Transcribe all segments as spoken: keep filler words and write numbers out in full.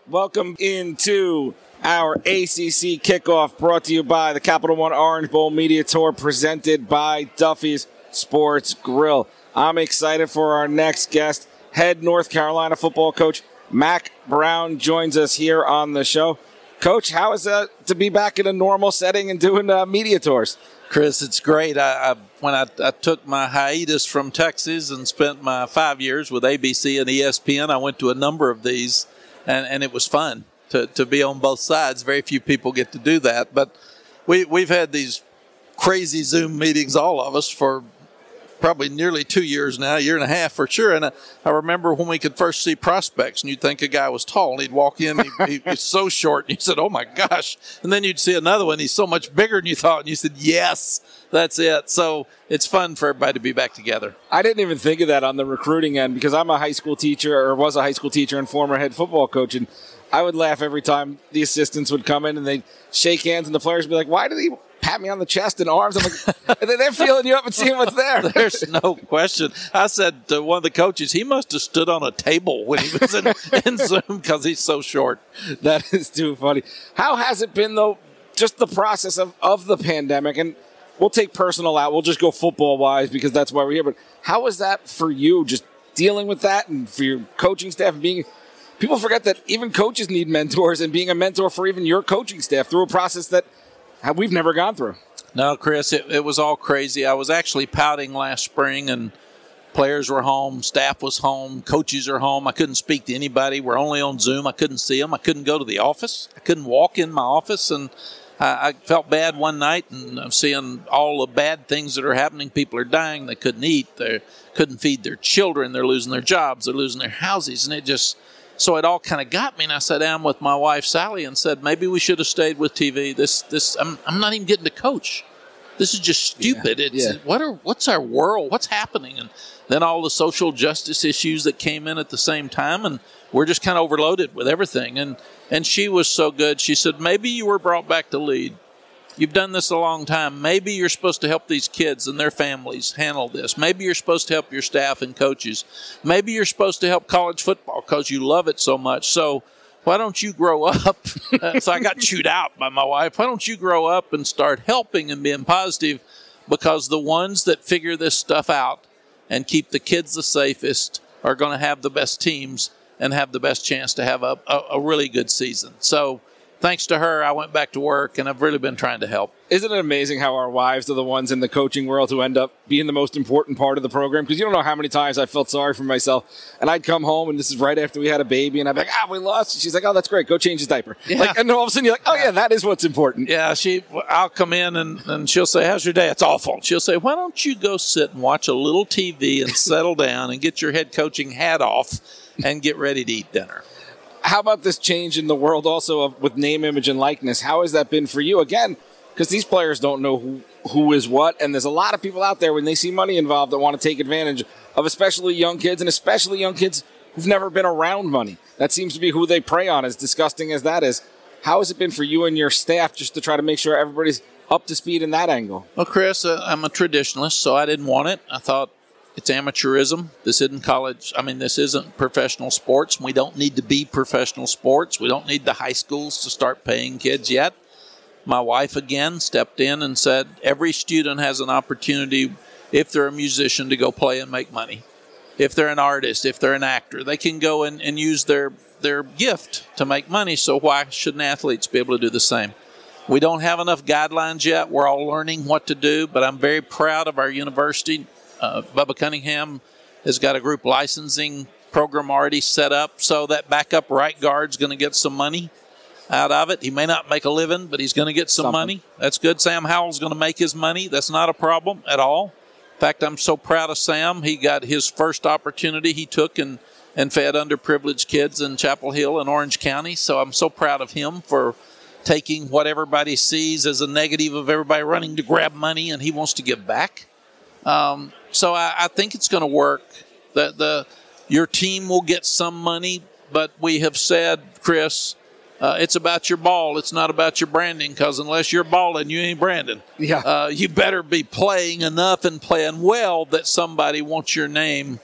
Welcome into our A C C kickoff, brought to you by the Capital One Orange Bowl Media Tour, presented by Duffy's Sports Grill. I'm excited for our next guest. Head North Carolina football coach Mack Brown joins us here on the show. Coach, how is it to be back in a normal setting and doing uh, media tours? Chris, it's great. I, I when I, I took my hiatus from Texas and spent my five years with A B C and E S P N, I went to a number of these, and, and it was fun to, to be on both sides. Very few people get to do that, but we, we've had these crazy Zoom meetings, all of us, for probably nearly two years now, a year and a half for sure. And I, I remember when we could first see prospects, and you'd think a guy was tall, and he'd walk in, and he, he was so short, and you said, oh my gosh. And then you'd see another one, he's so much bigger than you thought, and you said, yes, that's it. So it's fun for everybody to be back together. I didn't even think of that on the recruiting end, because I'm a high school teacher, or was a high school teacher and former head football coach, and I would laugh every time the assistants would come in and they'd shake hands, and the players would be like, why do they pat me on the chest and arms? I'm like, they're feeling you up and seeing what's there. There's no question. I said to one of the coaches, he must have stood on a table when he was in, in Zoom because he's so short. That is too funny. How has it been, though, just the process of, of the pandemic? And we'll take personal out. We'll just go football-wise because that's why we're here. But how was that for you, just dealing with that, and for your coaching staff and being – people forget that even coaches need mentors, and being a mentor for even your coaching staff through a process that we've never gone through. No, Chris, it, it was all crazy. I was actually pouting last spring, and players were home, staff was home, coaches are home. I couldn't speak to anybody. We're only on Zoom. I couldn't see them. I couldn't go to the office. I couldn't walk in my office, and I, I felt bad one night, and I'm seeing all the bad things that are happening. People are dying. They couldn't eat. They couldn't feed their children. They're losing their jobs. They're losing their houses, and it just – so it all kind of got me, and I sat down with my wife, Sally, and said, maybe we should have stayed with T V. This, this, I'm, I'm not even getting to coach. This is just stupid. Yeah, it's yeah. what are, what's our world? What's happening? And then all the social justice issues that came in at the same time, and we're just kind of overloaded with everything. And, and she was so good. She said, maybe you were brought back to lead. You've done this a long time. Maybe you're supposed to help these kids and their families handle this. Maybe you're supposed to help your staff and coaches. Maybe you're supposed to help college football because you love it so much. So why don't you grow up? uh, so I got chewed out by my wife. Why don't you grow up and start helping and being positive? Because the ones that figure this stuff out and keep the kids the safest are going to have the best teams and have the best chance to have a, a, a really good season. So thanks to her, I went back to work, and I've really been trying to help. Isn't it amazing how our wives are the ones in the coaching world who end up being the most important part of the program? Because you don't know how many times I felt sorry for myself, and I'd come home, and this is right after we had a baby, and I'd be like, ah, we lost. And she's like, oh, that's great. Go change his diaper. Yeah. Like, and all of a sudden, you're like, oh, yeah, that is what's important. Yeah, she. I'll come in, and, and she'll say, how's your day? It's awful. And she'll say, why don't you go sit and watch a little T V and settle down and get your head coaching hat off and get ready to eat dinner? How about this change in the world also of, with name, image, and likeness? How has that been for you? Again, because these players don't know who, who is what, and there's a lot of people out there when they see money involved that want to take advantage of especially young kids, and especially young kids who've never been around money. That seems to be who they prey on, as disgusting as that is. How has it been for you and your staff just to try to make sure everybody's up to speed in that angle? Well, Chris, uh, I'm a traditionalist, so I didn't want it. I thought, it's amateurism. This isn't college. I mean, this isn't professional sports. We don't need to be professional sports. We don't need the high schools to start paying kids yet. My wife, again, stepped in and said, every student has an opportunity, if they're a musician, to go play and make money. If they're an artist, if they're an actor, they can go and, and use their, their gift to make money. So why shouldn't athletes be able to do the same? We don't have enough guidelines yet. We're all learning what to do, but I'm very proud of our university. Uh, Bubba Cunningham has got a group licensing program already set up, so that backup right guard's going to get some money out of it. He may not make a living, but he's going to get some Something. money. That's good. Sam Howell's going to make his money. That's not a problem at all. In fact, I'm so proud of Sam. He got his first opportunity he took and, and fed underprivileged kids in Chapel Hill and Orange County, so I'm so proud of him for taking what everybody sees as a negative of everybody running to grab money, and he wants to give back. Um, so I, I think it's going to work. The, the your team will get some money, but we have said, Chris, uh, it's about your ball. It's not about your branding, because unless you're balling, you ain't branding. Yeah. Uh, you better be playing enough and playing well that somebody wants your name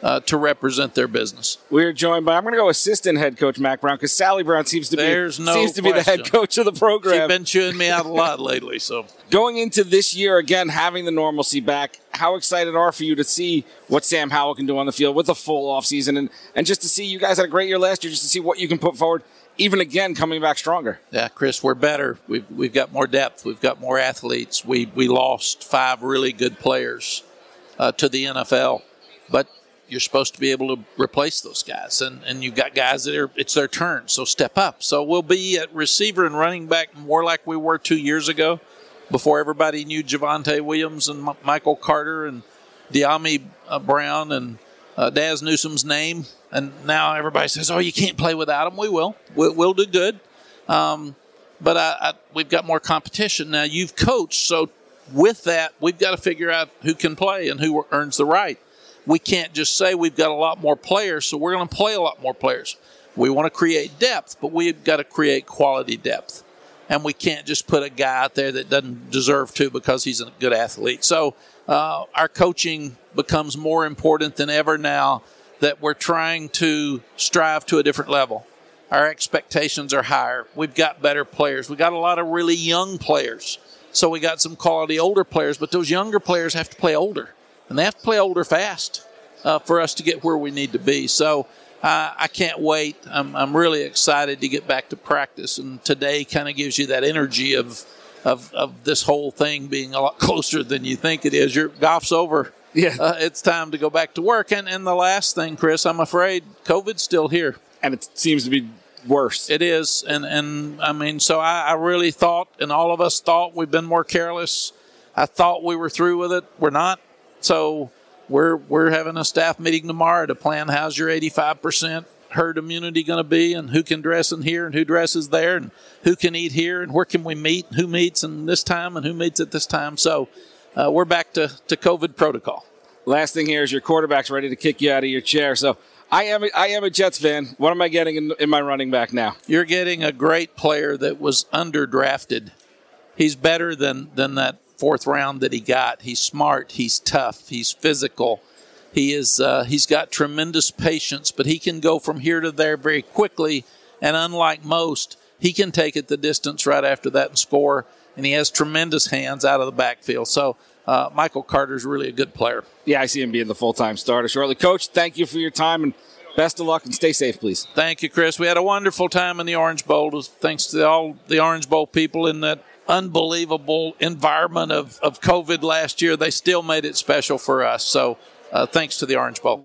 uh, to represent their business. We're joined by, I'm going to go assistant head coach Mack Brown, because Sally Brown seems to be There's no seems to be the head coach of the program. She's been chewing me out a lot lately. So going into this year, again, having the normalcy back, how excited are for you to see what Sam Howell can do on the field with a full offseason, and, and just to see you guys had a great year last year, just to see what you can put forward, even again, coming back stronger. Yeah, Chris, we're better. We've, we've got more depth. We've got more athletes. We, we lost five really good players uh, to the N F L, but you're supposed to be able to replace those guys, and, and you've got guys that are, it's their turn, so step up. So we'll be at receiver and running back more like we were two years ago before everybody knew Javonte Williams and M- Michael Carter and De'Ami uh, Brown and uh, Daz Newsom's name. And now everybody says, oh, you can't play without him. We will. We'll, we'll do good. Um, but I, I, we've got more competition. Now, you've coached, so with that, we've got to figure out who can play and who earns the right. We can't just say we've got a lot more players, so we're going to play a lot more players. We want to create depth, but we've got to create quality depth. And we can't just put a guy out there that doesn't deserve to because he's a good athlete. So uh, our coaching becomes more important than ever now that we're trying to strive to a different level. Our expectations are higher. We've got better players. We've got a lot of really young players. So we got some quality older players, but those younger players have to play older. And they have to play older fast uh, for us to get where we need to be. So uh, I can't wait. I'm, I'm really excited to get back to practice. And today kind of gives you that energy of, of of this whole thing being a lot closer than you think it is. Your golf's over. Yeah, uh, it's time to go back to work. And, and the last thing, Chris, I'm afraid COVID's still here. And it seems to be worse. It is. And, and I mean, so I, I really thought, and all of us thought we've been more careless. I thought we were through with it. We're not. So we're we're having a staff meeting tomorrow to plan how's your eighty-five percent herd immunity going to be, and who can dress in here and who dresses there, and who can eat here, and where can we meet, and who meets in this time and who meets at this time. So uh, we're back to, to COVID protocol. Last thing here is your quarterback's ready to kick you out of your chair. So I am a, I am a Jets fan. What am I getting in, in my running back now? You're getting a great player that was underdrafted. He's better than, than that fourth round that he got. He's smart. He's tough. He's physical. He is. Uh, he's got tremendous patience, but he can go from here to there very quickly. And unlike most, he can take it the distance right after that and score. And he has tremendous hands out of the backfield. So uh, Michael Carter's really a good player. Yeah, I see him being the full-time starter shortly. Coach, thank you for your time, and best of luck, and stay safe, please. Thank you, Chris. We had a wonderful time in the Orange Bowl. Thanks to all the Orange Bowl people in that unbelievable environment of, of COVID last year. They still made it special for us. So uh, thanks to the Orange Bowl.